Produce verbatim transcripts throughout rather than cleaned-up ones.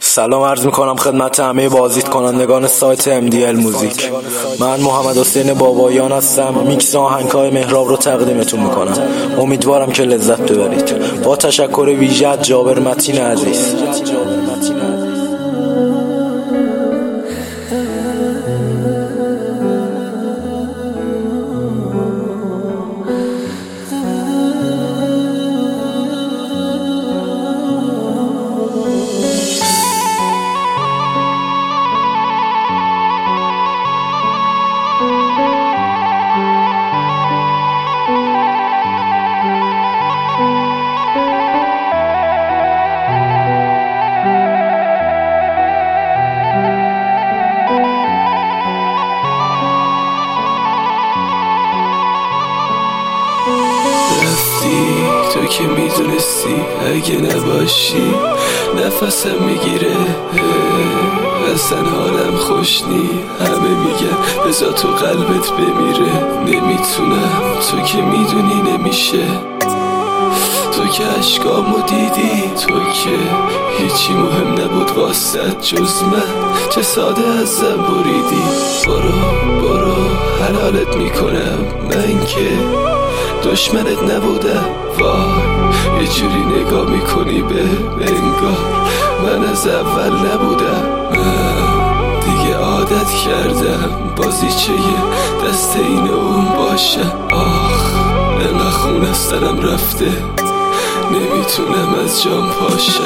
سلام عرض میکنم خدمت همه بازدید کنندگان سایت ام دی ال موزیک. من محمد حسین بابایان هستم. میکس آهنگ‌های مهراب رو تقدیمتون میکنم. امیدوارم که لذت ببرید. با تشکر ویژه از جابر متین عزیز. تو که میدونستی اگه نباشی نفسم میگیره، اصلا حالم خوش نی. همه میگن بذار تو قلبت بمیره، نمیتونم، تو که میدونی نمیشه. تو که عشقامو دیدی، تو که هیچی مهم نبود واسد جز من، چه ساده ازم بریدی. برو برو حلالت میکنم، من که دشمنت نبودم. وای یه جوری نگاه میکنی به انگار من از اول نبودم. من دیگه عادت کردم بازیچه دست این اون باشم. آخ انقدر خون از تنم رفته نمیتونم از جام پاشم.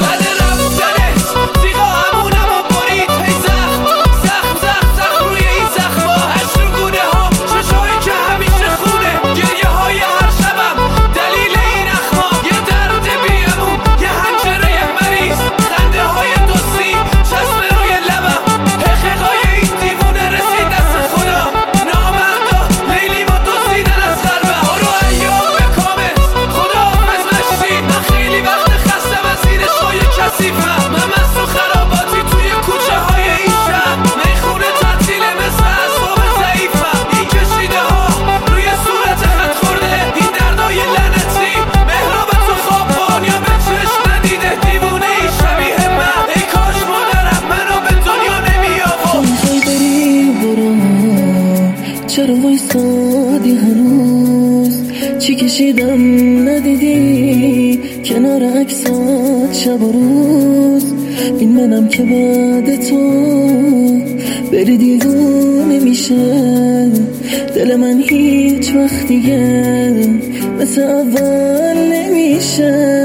چرا وایسادی هنوز؟ چی کشیدم ندیدی کنار عکسات شب و روز؟ این منم که بعد تو بری دیوونه میشه. دل من هیچ وقت دیگه مثل اول نمیشه.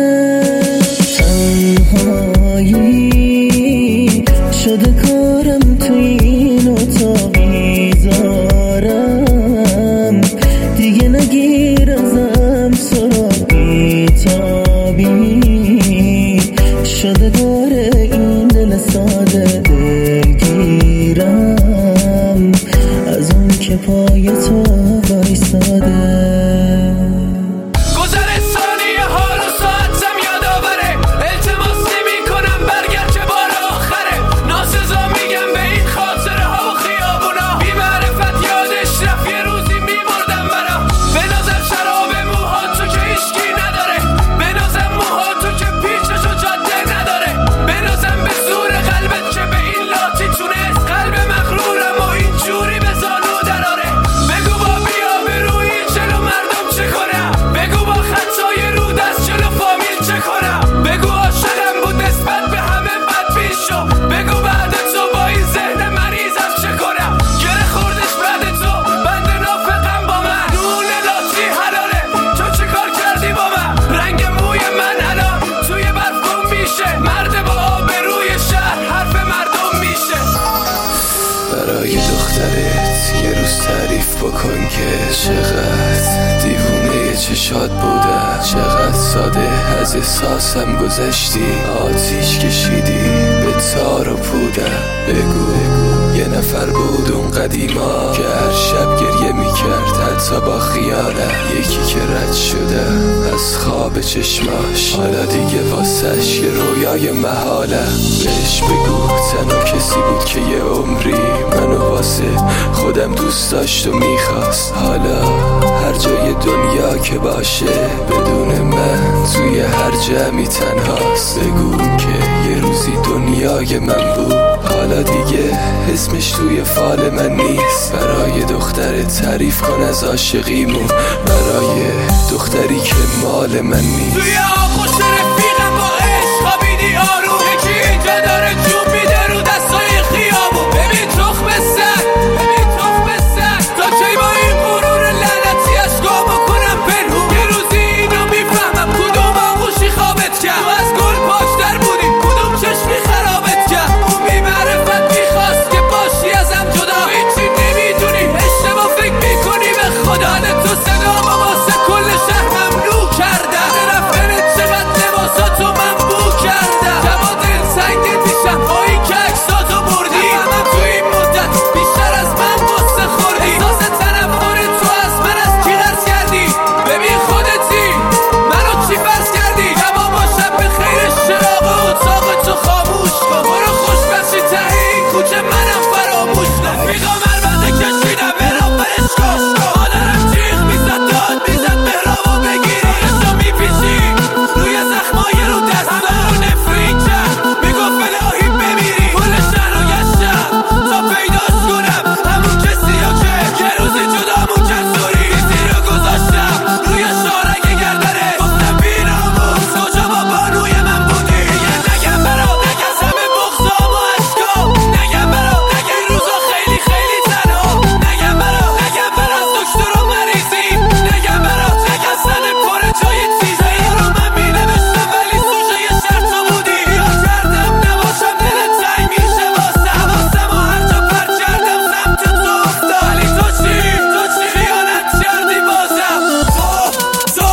تنهایی شده کارم تو این اتاق میذارم، دیگه نگیر ازم سراغی تابی. شده داره این دل ساده دلگیرم از اون که پای تو وایساده. برای دخترت یه روز تعریف بکن که چقدر دیوونه چشات بودم، چقدر ساده از احساسم گذشتی، آتیش کشیدی به تار و پودم. بگو یه نفر بود اون قدیما که هر شب گریه میکرد حتی با خیالم، یکی که رد شدم از خواب چشماش، حالا دیگه واسش یه رویای محالم. بهش بگو تنها کسی بود که یه عمری منو واسه خودم دوست داشت و میخواست. حالا هر جای دنیا که باشه بدون من توی هر جمعی تنهاست. بگو که یه روزی دنیا برای من بود، حالا دیگه اسمش توی فال من نیست. برای دختر تعریف کن از عاشقیمون، برای دختری که مال من نیست. توی آغوش رفیقم با عشق خوابیدی آروم، یکی اینجا داره جون میده رو دستای خیابون. ببین تخم سگ، ببین تخم سگ، تا کی با این غرور لعنتی از گام بکنم پنهون. یه روزی اینو میفهمم کدوم آغوشی خوابت کرد، تو از گل پاشتر بودی کدوم چشمی خرابت کرد. اون بی معرفت میخواست که باشی ازم جدا، هیچی نمیدونی اشتباه فکر میکنی به خدا. تو صدا با واسه کل شهر ممنوع کردم، رفتنت چقدر لباساتو من بو کردم. جواد سنگ دیشم با این که عکساتو بردی، همم تو این مدت بیشتر از من قصه خوردی. احساس تنفر تو از من از کی قرض کردی؟ ببین خودتی منو چی فرض کردی؟ جواب باشم به خیر چراغ و اتاق تو خاموش کن، برو خوشبخشی ته این کوچه منم فراموش کن. رفیقا مربنده کشیدم برام برش کن، مادرم جیغ میزد داد میزد مهرابو بگیری، خودشو میپیچی روی زخمای رو دستا رو نفرین کرد، میگفت الهی بمیری. کل شهر رو گشتم تا پیداش کنم همون کسی رو که یه روزی جدامون کرد. سوری ریزی رو گذاشتم روی شارک گردنه، گفتم بیناموس کجا با بانوی من بودی. یه نگم برا نگم همه بغضام و عشقام، نگم برا نگم این روزا خیلی خیلی تنها، نگم برا نگم برا دکتر و مریضیم، نگم برا نگم سن پر جای چیزایی رو من مینوشتم ولی سوژه یه شرط تو بودی. یا کردم نباشم دلت تنگ میشه واسه حواسم و هر جا پر کردم سمت تو افتاد، ولی تو چی؟ تو چی خیانت کردی بازم؟ تو تو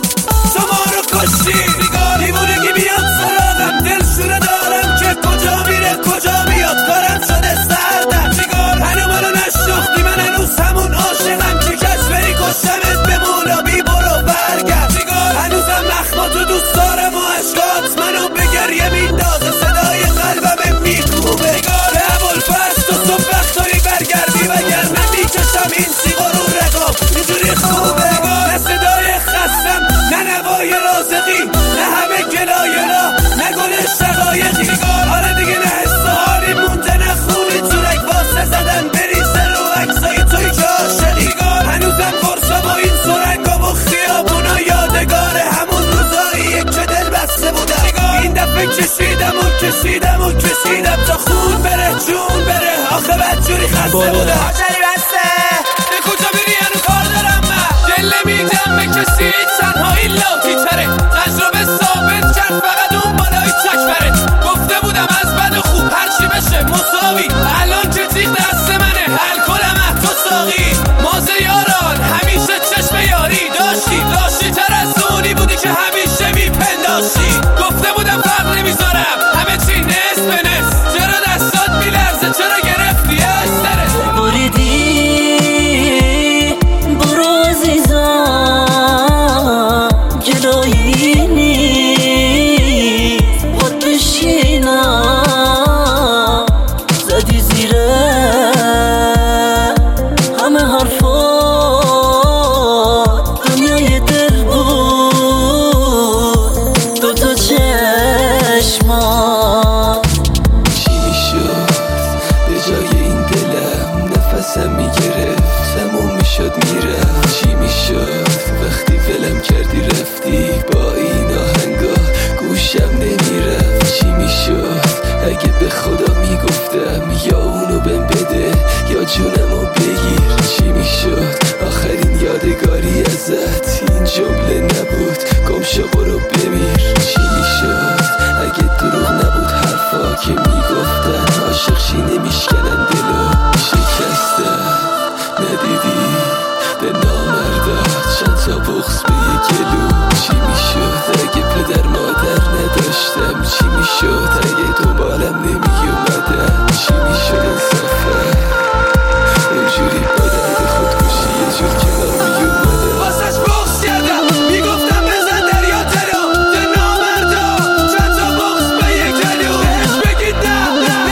تو ما رو کشتی. نگاه دیوونگی بیاد سراغم، دلشوره دارم که کجا میره کجا میاد، کارم شده سردم. نگاه هنو منو نشناختی، من هنوز همون عاشقم که کش بری کشتمت بمون و بی برو برگرد. نگاه هنوزم نخماتو دوست دارم و عشقات منو به گریه میندازه، صدای قلبم میکوبه. نگاه به ابوالفضل تو صبح وقتایی برگردی وگرنه میکشم این سیغا رو رقاب، اینجوری خوبه. نگاه نه صدای خستم نه نوای رازقی، نه همه گلایلا نه گل شقایقی. نگاه آره دیگه نه حس و حالی مونده نه خونی جورک واسه زدن بریزه رو عکسای توی که عاشقی. نگاه هنوزم فرسا با این سرنگام و خیابونا یادگار همون روزاییه که دل بسته بودم. نگاه این دفعه کشیدم و کشیدم و کشیدم تا خون بره جون بره، آخه بدجوری خسته بودم. حاجری بسته به کجا بری هنو کار دارم من، دل نمیدم به کسی تنهایی لاتی تره، تجربه ثابت کرد فقط اون بالای چکبره. گفته بودم از بد و خوب هرچی بشه مساوی، الان که تیغ دست منه حل کنم تو ساقی. مازه یاران همیشه چشم یاری داشتی، داشتی تر از اونی بودی که همیشه میپنداشتی. گفته بودم فرق نمیذارم همه چی نصف به نصف، چرا دستات میلرزه چرا گرفتی از سرت؟ بریدی برو عزیزم جلویی نیست، خود بشینم زدی زیره همه حرفات، دنیای دل بود دو تا چشمات. چی میشد به جای این دلم نفسم میگرفت تموم میشد میرفت. چی میشد وقتی ولم کردی رفتی با این آهنگا گوشم نمیرفت. چی میشد اگه به خدا میگفتم یا اونو بهم بده یا جونمو بگیر. چی میشد آخرین یادگاری ازت این جمله نبود گم شو برو بمیر. چی میشد اگه دروغ نبود حرفا که میگفتن عاشق شی نمیشکنن دلو شکستن. ندیدی به نامردا چند تا بغض به یه گلو. چی میشد اگه پدر مادر نداشتم، چی میشد اگه دنبالم نمی اومدن، چی میشد انصافا اونجوری با درد خودکشی یه جور کنار می اومدن. واسش بغض کردم میگفتم بزن دریا جلو، چه نامردا چند تا بغض به یه گلو. بهش بگید نه نه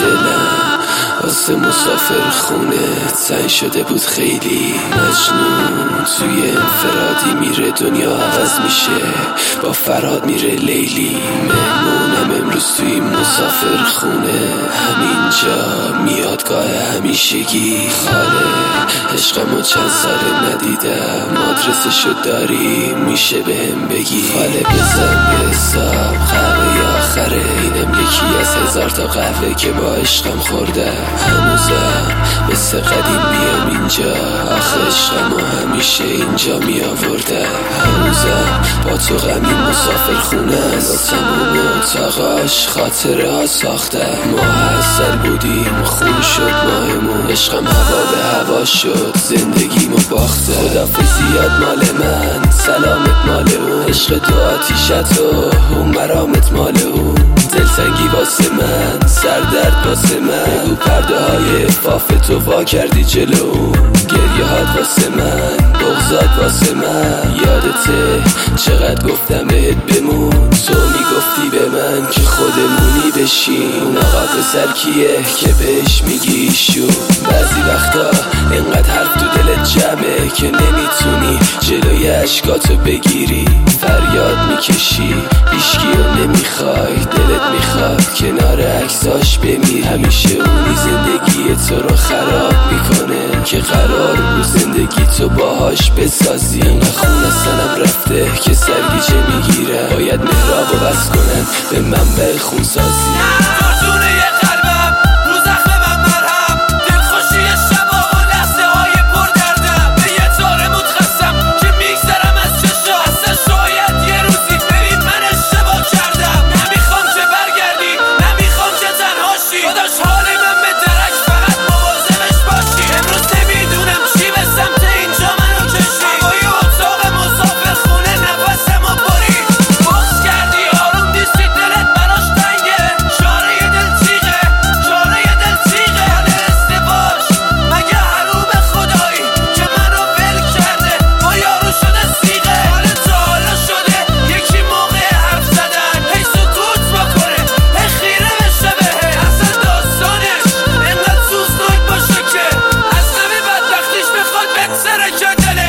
دلم واسه مسافر خونه تنگ شده بود خیلی. مجنون توی انفرادی میره دنیا عوض میشه، با فراد میره لیلی. مهمونم امروز توی مسافر خونه، همینجا میادگاه همیشگی. خاله عشقمو چند ساله ندیدم، آدرسشو داری میشه بهم بگی؟ خاله بزن به حساب قهوه آخره، اینم یکی از هزار تا قهوه که با عشقم خوردم. هنوزم مثل قدیم بیام اینجا، آخه عشقمو همیشه اینجا می آوردم. هنوزم با تو غمی مسافر خونه است، با تموم اتاقاش خاطره ها ساختم. ما حسل بودیم خون شد ماهمون، عشقم هوا به هوا شد زندگیمو باختم. خدافظیات مال من، سلامت مال اون، عشق تو آتیشت و اون مرامت مال اون. دلتنگی واسه من، سردرد واسه من، بگو پرده های فاف تو وا کردی جلو. گریه هات واسه من، بغضات واسه من، یادته چقدر گفتم بهت بمون. تو میگفتی به من که خودمونی بشین، اون آقا پسر کیه که بهش میگی ایشون؟ بعضی وقتا اینقدر حرف تو دلت جمعه که نمیتونی جلوی عشقاتو بگیری. فریاد میکشی هیچکیو نمیخوای، دلت میخواد کنار عکساش بمیر. همیشه اونی زندگی تو رو خراب میکنه که قرار بود زندگی تو باهاش بسازی. اینقدر خون از تنم رفته که سرگیجه میگیره، باید مهرابو بس کنن به منبع خونسازی. دردونه یه قلبم رو زخم من مرهم، دلخوشی شبا و لحظه های پر دردم. به یه تاره متخصم که میگذرم از چشا، اصلا شاید یه روزی ببین من اشتباه کردم. نمیخوام که برگردی، نمیخوام که تنهاشی، داداش حال من به درک، فقط مواظبش باشی. امروز نمیدونم چی به سمت اینجا منو کشی، هوای اتاق مسافر خونه نفسمو برید. بغض کردی آروم نیستی، دلت براش تنگه، چاره دل تیغه، چاره دل تیغه. حال ازدواج مگه حروم خدایی که منو ول کرده، با یارو شده سیغه. حال تا حالا شده یکی موقع حرف زدن هی سکوت بکنه، هی خیره بشه بهه. اصلا داستانش اینقدر سوزناک باشه که از همه بدبختیش بخواد بگذره که دله.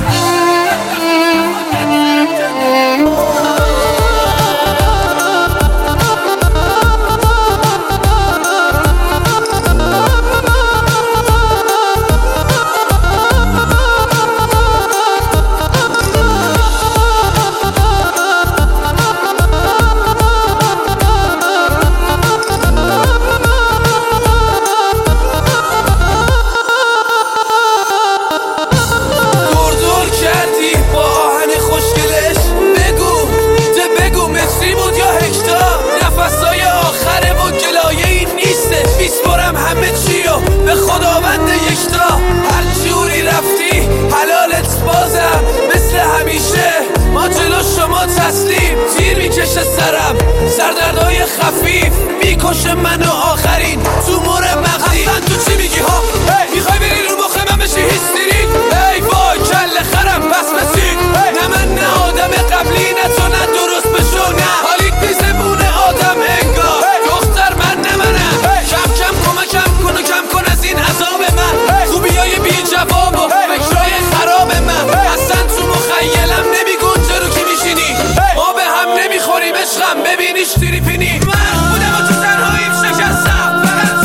دور دور کردی با آهن خوشگلش، بگو ده بگو مصری بود یا هکتار. نفسای آخره و گلایه این نیسته، میسپرم همه چیو به خداوند یکتا. هر جوری رفتی حلالت بازم، مثل همیشه ما جلو شما تسلیم. تیر میکشه سرم، سردردهای خفیف میکشه منو آخرین تومور مغزی. اصلا تو چی میگی ها؟ میخوای بری رو مخ من بشی هیستریک؟ ای وای کل خرم بس بسید، نه من نه آدم قبلی، نه تو نه درست بشو، نه حالیت بی زبون آدم انگار. دختر من نه منم، کم کم کمکم کن و کم کن از این عذاب من، خوبی های بی جواب و فکرهای خراب من. اصلا تو مخیلم نمیگنجه رو که میشینی، ما به هم نمیخوریم عشقم، ببینیش تریپینی. من خودم و تو تنهاییم شکستم، فقط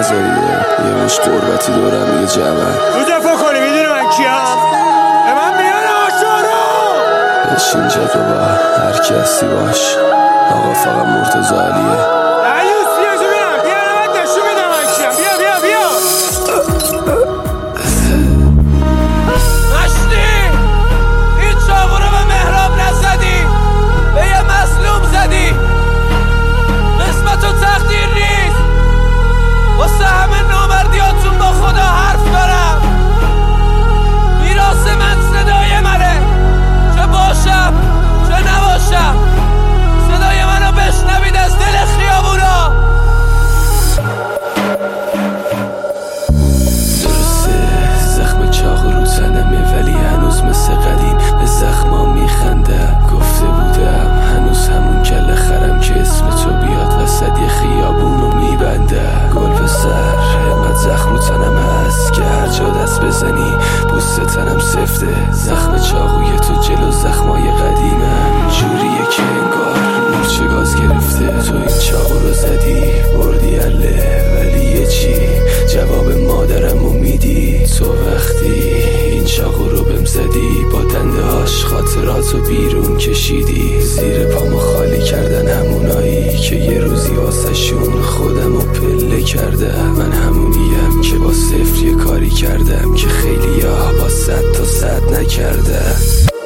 نذاری یه مش قربتی دورم یه جمعن تو دفاع کنی میدونی من کیم؟ به من میان آشارا بشین جدو با هر کی هستی باش آقا فقط مرتضی علیه زخم چاقوی تو جلو زخمای قدیمم جوریه که انگار مورچه گاز گرفته. تو این چاقو رو زدی بردی اله ولی یه چی جواب مادرمو میدی. تو وقتی این چاقو رو بهم زدی با دنده هاش خاطراتو بیرون کشیدی. زیر پامو خالی کردن همونایی که یه روزی واسه شون خودمو پله کردم. من همونیم که با صفر یه کاری کردم که خیلی ها با صد تا صد نکردم.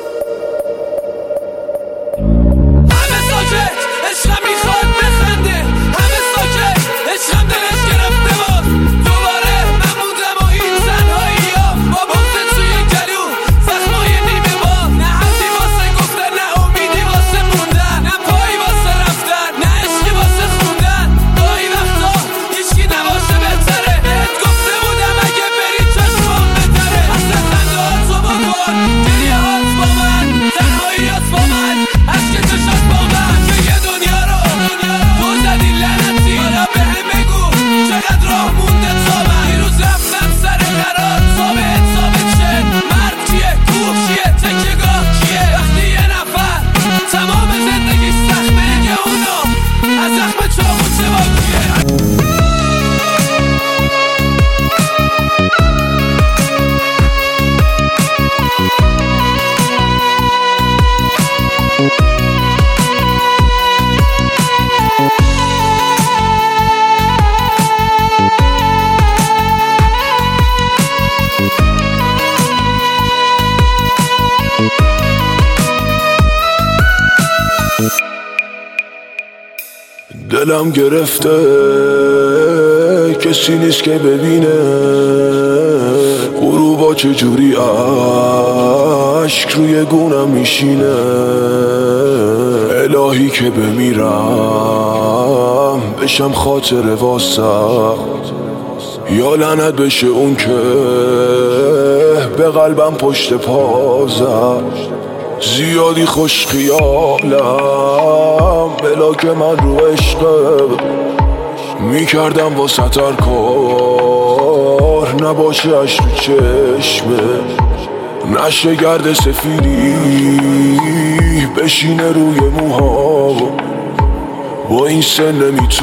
همه ساکت عشقم میخواد بخنده، همه ساکت عشقم دلش گرفته بود. دوباره من موندم و این زنهایی ها با بغض توی گلو زخمای نیمه با. نه حرفی واسه گفتن نه امیدی واسه موندن، نه پایی واسه رفتن نه عشقی واسه خوندن. گاهی وقتا هیچکی نباشه بهتره، بهت گفته بودم اگه بری چشمام بتره. اصلا خندهات تو با کن گریه هات با من تنهاییات با من عشق چشات با من که یه دنیا رو تو زدی لعنتی. حالا بهم بگو چقدر راه مونده تا من دیروز رفتم سر قرار ثابت ثابت شه. مرد کیه کوه کیه تکیه گاه کیه وقتی یه نفر تمام زندگیش زخمه که اونو از زخم چاقو چه باکیه. دلم گرفته کسی نیست که ببینه غروبا چجوری عشق روی گونم میشینه. الهی که بمیرم بشم خاطر واسم، یا لعنت بشه اون که به قلبم پشت پا زد. زیادی خوش خیالم بلا که من رو عشقه میکردم واسه تر کار نباشه اش تو چشمه. نشه گرد سفیدی بشینه روی موها، با این سن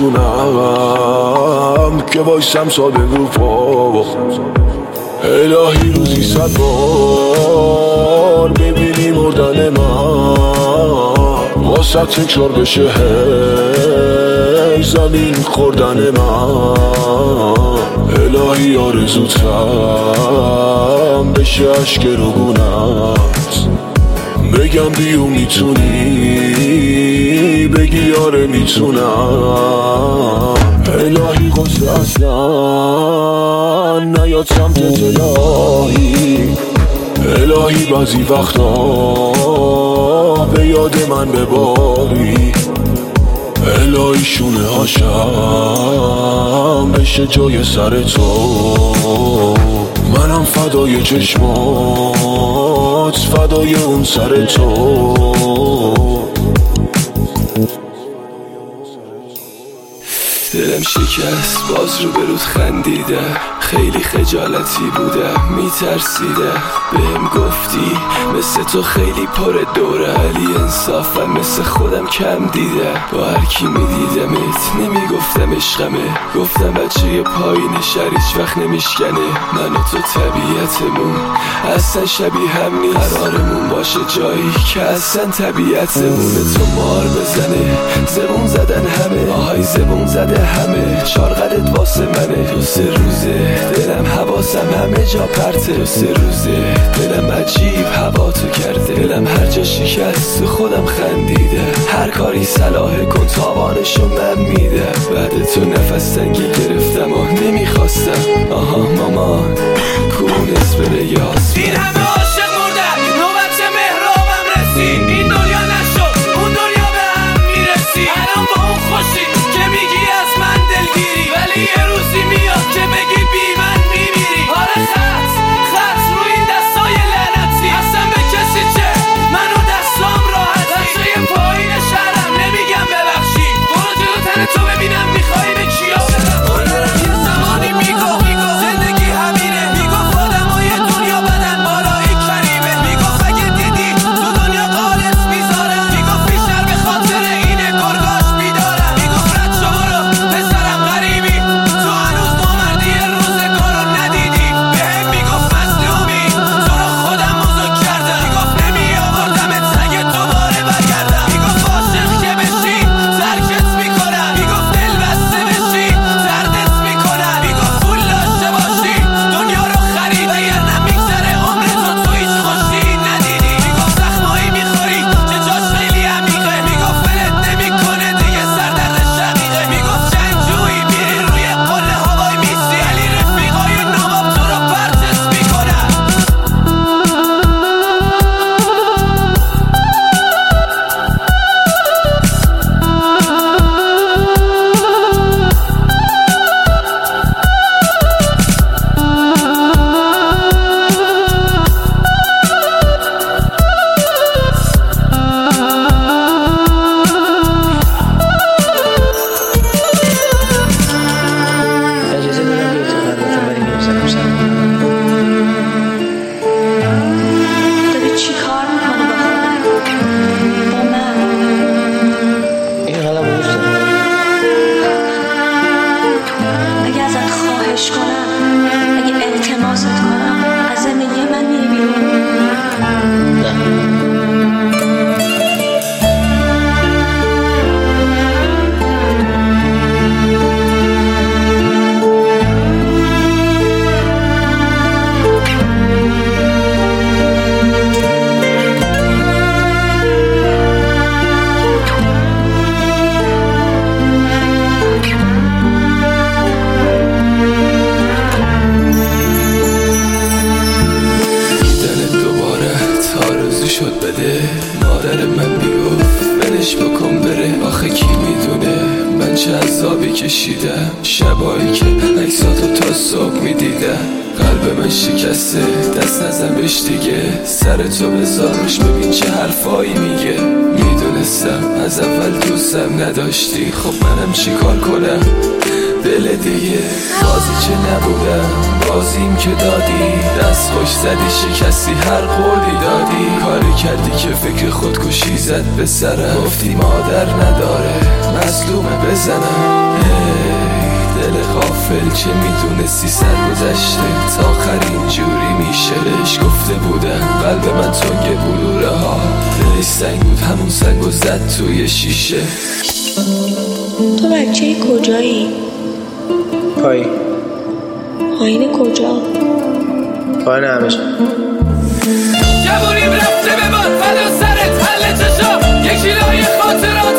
نمیتونم که وایسم ساده رو پا. الهی روزی صد بار ببینی مردن من واسه تکرار بشه هی زمین خوردن من. الهی آرزوتم بشه عشق رو گونت بگم بیو میتونی بگی آره میتونم. الهی قصه اصلا نیاد سمتت الهی. الهی بعضی وقتا به یاد من بباری. الهی شونه هاشم بشه جای سر تو. منم فدای چشمات فدای اون سر تو. دلم شکست باز رو برود خندیده، خیلی خجالتی بوده میترسیده. بهم گفتی مثل تو خیلی پر دوره، ولی انصافم مثل خودم کم دیده. با هرکی میدیدمت نمیگفتم عشقمه، گفتم بچه یه پایین شریچ وقت نمیشکنه. من و تو طبیعتمون اصلا شبیه هم نیست، قرارمون باشه جایی که اصلا طبیعتمونه. تو مار بزنه زبون زدن همه، آهای زبون زده همه، چارقدت واسه منه. دو سه روزه دلم حواسم همه جا پرته، دو سه روزه دلم عجیب هوا تو کرده. دلم هر جا شکست تو خودم خندیده، هر کاری صلاحه کن تاوانشو من میده. بعد تو نفس تنگی گرفتم و نمیخواستم، آها مامان کونس بره یاس. این همه عاشق مردن نوبت مهرابم رسید، این دنیا نشد اون دنیا به هم میرسی. الان با اون خوشی که میگی از من دلگیری، ولی یه روزی میاد که بگی بی من میمیری. آره خط خط رو این دستای لعنتی، اصلا به کسی چه منو دستام راحتی. بچه پایین شهرم نمیگم ببخشی، برو جلو تن تو ببینم میخوای به کیا برم. مادرم یه زمانی میگفت زندگی همینه، میگفت آدمای دنیا بدن بالای کریمه. میگفت اگه دیدی تو دنیا قالت میذارم، میگفت بیشتر به خاطر اینه گرگاش بیدارم. میگفت رد شو برو پسرم غریبی، تو هنوز نامردی روزگارو ندیدی. بهم میگفت مظلومی تو رو خودم بزرگ کردم، میگفت نمی آوردمت اگه دوباره برگردم. میگفت عاشق که بشی ترکت میکنم، میگفت دل بسته بشی دردت میکنم. میگفت پول داشته باشی دنیا رو خرید، وگرنه میگذره عمرتو تو هیچ خوشی ندیدی. میگفت زخمایی میخوری که جاش خیلی عمیقه، میگفت ولت نمیکنه دیگه سردرد شقیقه. میگفت جنگجویی میری روی قله هوای میسی، علی رفیقای نامم تو رو پرچس میکنم. اجازه بدم بیای تو قلبتون بریم بزنم سر داری چی کار میکنی با خودت؟ با من؟ این قلم رو دوست دارم. اگه ازت خواهش کنم، اگه التماست کنم، از زندگی من میری بیرون؟ نه شد بده. مادر من میگفت ولش بکن بره، آخه کی میدونه من چه عذابی کشیدم. شبایی که عکساتو تا صبح میدیدم، قلب من شکسته دست نزن بهش دیگه. سر تو بذارش ببین چه حرفایی میگه. میدونستم از اول دوستم نداشتی، خب منم چی کار کنم دل دیگه. بازی چه نبودم بازیم که دادی، دست خوش زدی شکستی هر قولی دادی. کاری کردی که فکر خودکشی زد به سرم، گفتی مادر نداره مظلومه بزنم. ای دل غافل چه میدونستی سر گذشته تا آخر اینجوری میشه. بهش گفته بودم قلب من تنگ بلوره ها، دلش سنگ بود همون سنگو زد توی شیشه. تو بچه کجایی؟ پایی پایین کجا؟ پایین همه جا. جوونیم رفته به باد فدا سرت حل چشا، یکی لای خاطرات